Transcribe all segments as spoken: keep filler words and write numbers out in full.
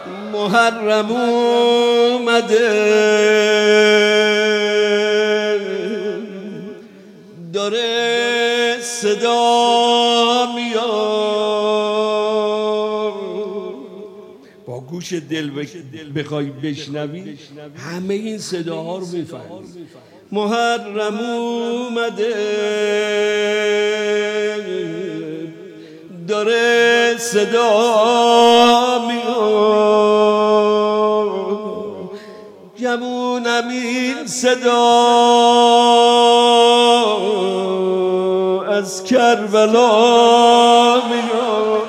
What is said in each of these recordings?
محرم اومده داره صدا میاد، با گوش دل بخوای بشنوی همه این صداها رو میفهمی. محرم اومده داره صدا میاد، جمونم این صدا از کربلا میاد،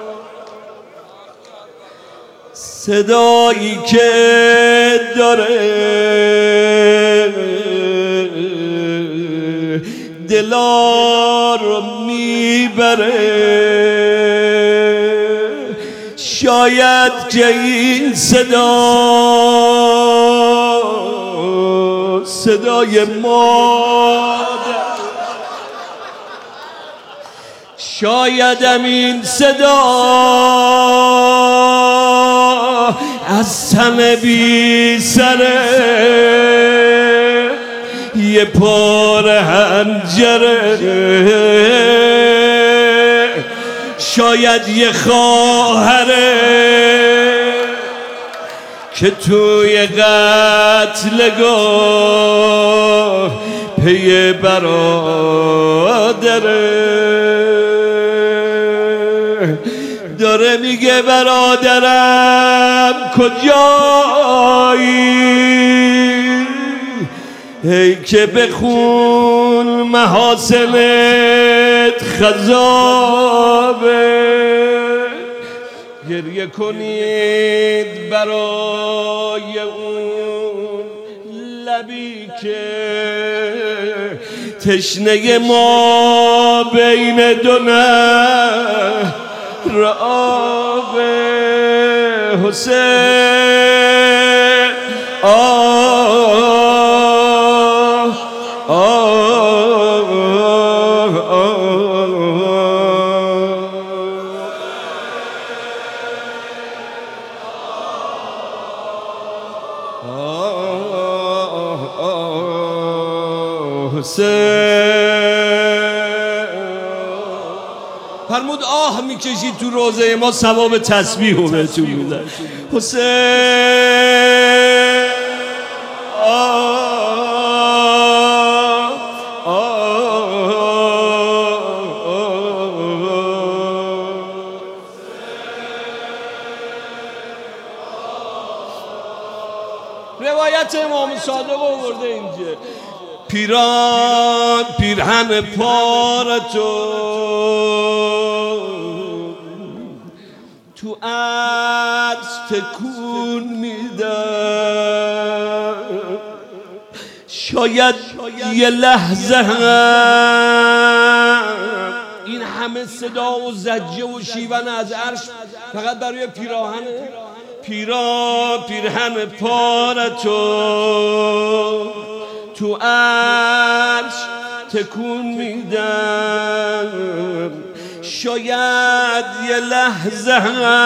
صدایی که داره دلا رو میبره. شاید که این صدا صدای مادر، شایدم این صدا از تن بی سره یه پار هنجره، شاید یه خواهره که توی قتلگاه پی برادره، داره میگه برادرم کجایی، ای که بخون محاسنت خضابه، گریه کنید برای اون لبی که تشنه ما بین دو نهر آب. حسین آه آه آه فرمود آه میکشید تو روزه ما ثواب تسبیح رو بهتون میدن. حسین آه آه روایت امام صادق آورده اینجا. پیران پیرهن پارتو تو عرض تکون میدن، شاید یه لحظه هم این همه صدا و زجه و شیون از عرش فقط برای پیراهنه. پیران پیرهن پارتو تو عرش تکون میدن، شاید یه لحظه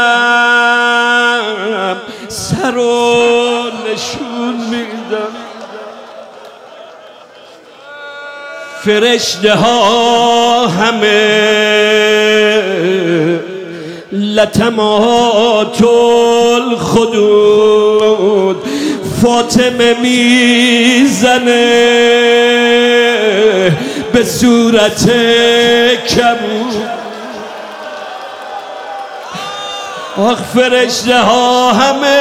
هم سر و نشون میدن. فرشته ها همه لطمات الخدود فاطمه میزنه به صورت کبود. آخ فرشته ها همه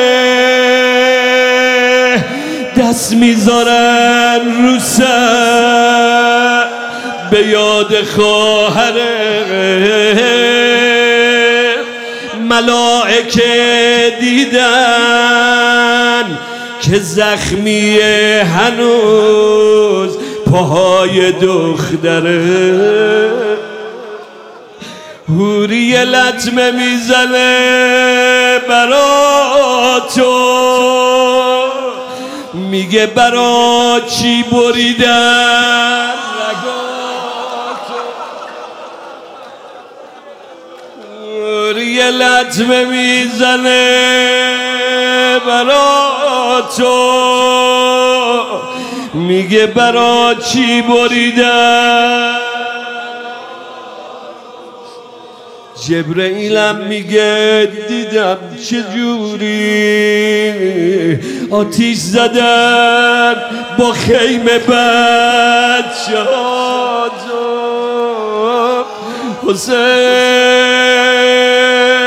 دست میذارن رو سر به یاد خواهره. ملائکه دیدن که زخمیه هنوز پاهای دختره. حوری لطمه میزنه برا تو، میگه برا چی بریدن رگاتو. یه لطمه میزنه برا تو، میگه برا چی بریدن. جبرئیلم میگه دیدم چجوری آتیش زدن با خیمه بچه ها. حسین